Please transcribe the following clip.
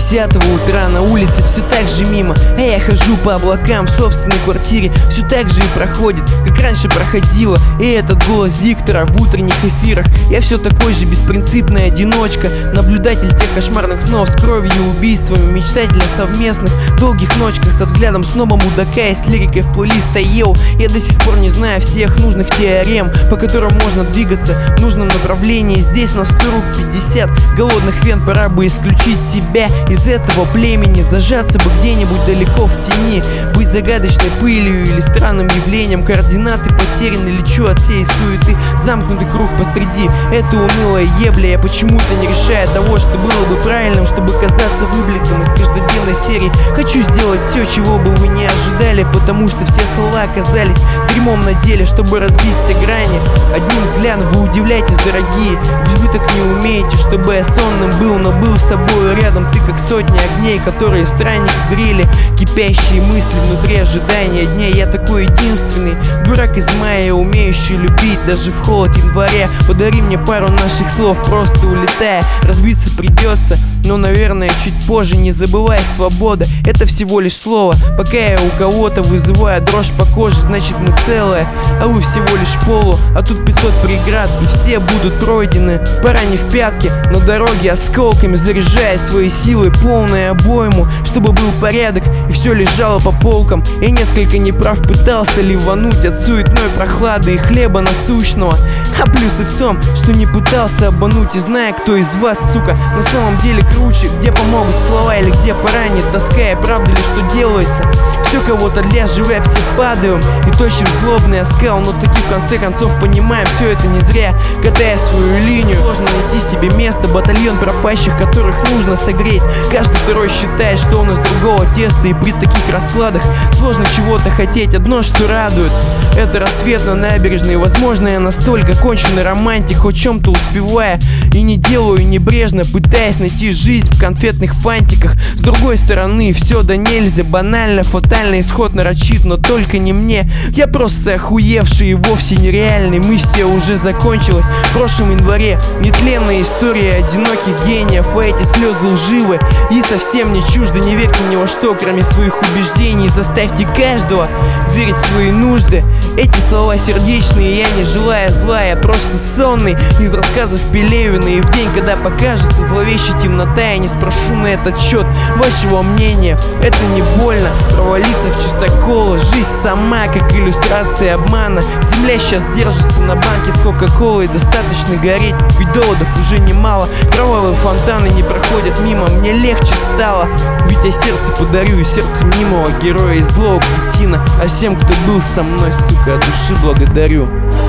10 утра на улице все так же мимо, а я хожу по облакам в собственной квартире. Все так же и проходит, как раньше проходило. И этот голос диктора в утренних эфирах. Я все такой же беспринципный одиночка, наблюдатель тех кошмарных снов с кровью и убийствами, мечтатель о совместных долгих ночках со взглядом снова мудака и с лирикой в плейлист Йоу. Я до сих пор не знаю всех нужных теорем, по которым можно двигаться в нужном направлении. Здесь на 100 рук 50 голодных вен, пора бы исключить себя из этого племени, зажаться бы где-нибудь далеко в тени, быть загадочной пылью или странным явлением. Координаты потеряны, лечу от всей суеты, замкнутый круг посреди этой унылой ебли. Я почему-то не решаю того, что было бы правильным, чтобы казаться выблетым из каждодневной серии. Хочу сделать все, чего бы вы не ожидали, потому что все слова оказались дерьмом на деле. Чтобы разбить все грани одним взглядом, вы удивляетесь, дорогие, ведь вы так не умеете. Чтобы я сонным был, но был с тобой рядом. Ты как сотни огней, которые странник грели, кипящие мысли внутри ожидания дня. Я такой единственный дурак из мая, умеющий любить даже в холод января. Подари мне пару наших слов, просто улетая. Разбиться придется, но, наверное, чуть позже. Не забывай, свобода — это всего лишь слово. Пока я у кого-то вызываю дрожь по коже, значит мы целое, а вы всего лишь полу. А тут 500 преград, и все будут пройдены. Пора не в пятки, но дороги осколками, заряжая свои силы полной обойму, чтобы был порядок и все лежало по полкам. Я несколько неправ пытался ливануть от суетной прохлады и хлеба насущного, а плюсы в том, что не пытался обмануть. И зная, кто из вас, сука, на самом деле круче, где помогут слова или где поранит тоска, и правда ли, что делается все кого-то для живя, все падаем и точим злобный оскал. Но таки в конце концов понимаем, все это не зря. Катая свою линию, сложно найти себе место, батальон пропащих, которых нужно согреть. Каждый второй считает, что он из другого теста, и при таких раскладах сложно чего-то хотеть. Одно, что радует, это рассвет на набережной. Возможно, я настолько конченый романтик, хоть чем-то успевая, и не делаю небрежно, пытаясь найти жизнь в конфетных фантиках. С другой стороны, все да нельзя банально, фатальный исход нарочит, но только не мне. Я просто охуевший и вовсе нереальный. Миссия уже закончилась в прошлом январе. Нетленная история одиноких гениев, а эти слезы лживы и совсем не чужды. Не верьте ни во что, кроме своих убеждений. Заставьте каждого верить в свои нужды. Эти слова сердечные, я не желаю зла, я просто сонный из рассказов Пелевина. И в день, когда покажется зловещая темнота, я не спрошу на этот счет вашего мнения. Это не больно провалиться в чистокол. Жизнь сама, как иллюстрация обмана. Земля сейчас держится на банке с кока-колой. Достаточно гореть, ведь доводов уже немало. Кровавые фонтаны не проходят мимо, мне легче стало. Ведь я сердце подарю, и сердце мнимого героя и злого кретина. А всем, кто был со мной, сука, от души благодарю.